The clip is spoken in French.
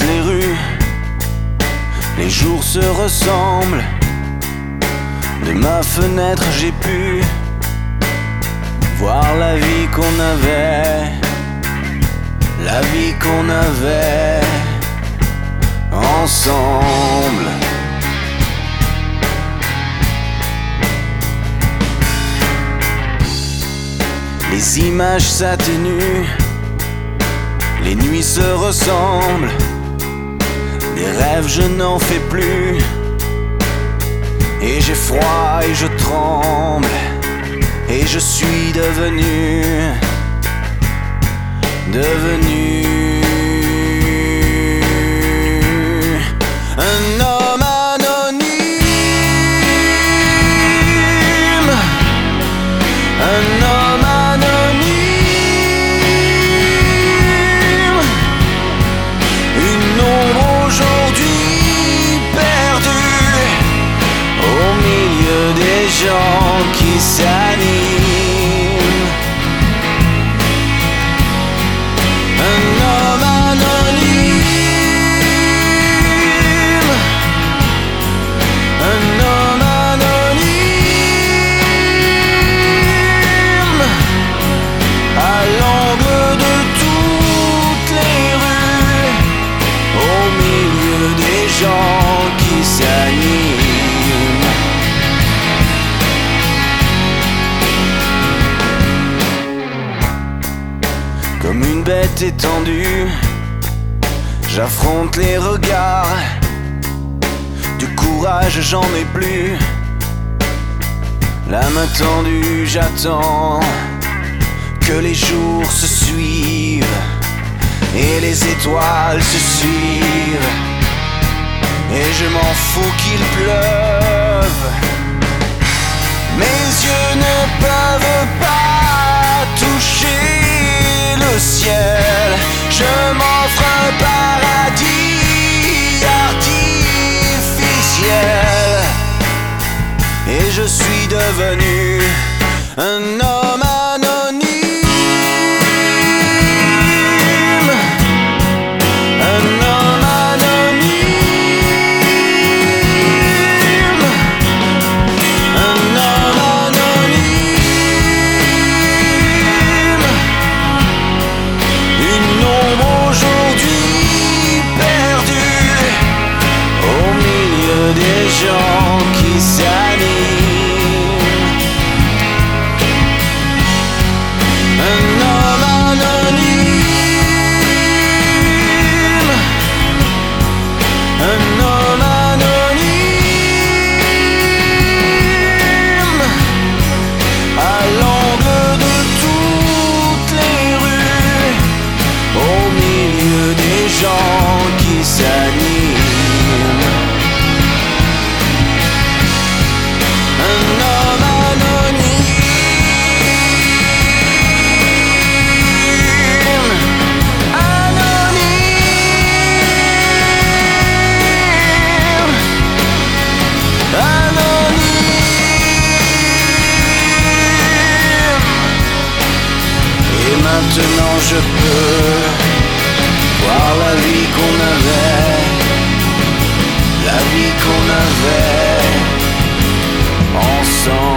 les rues, les jours se ressemblent. De ma fenêtre j'ai pu voir la vie qu'on avait, la vie qu'on avait ensemble. Les images s'atténuent, les nuits se ressemblent. Des rêves je n'en fais plus, et j'ai froid et je tremble, et je suis devenu un homme anonyme, un homme anonyme, une ombre aujourd'hui perdue au milieu des gens qui s'animent. Comme une bête étendue, j'affronte les regards. Du courage j'en ai plus. La main tendue, j'attends que les jours se suivent et les étoiles se suivent. Et je m'en fous qu'il pleuve. Mes yeux ne peuvent pas toucher le ciel. Je m'offre un paradis artificiel, et je suis devenu un homme anonyme, un homme anonyme, un homme anonyme, une ombre aujourd'hui perdue au milieu des gens qui s'animent. Maintenant je peux voir la vie qu'on avait, la vie qu'on avait ensemble.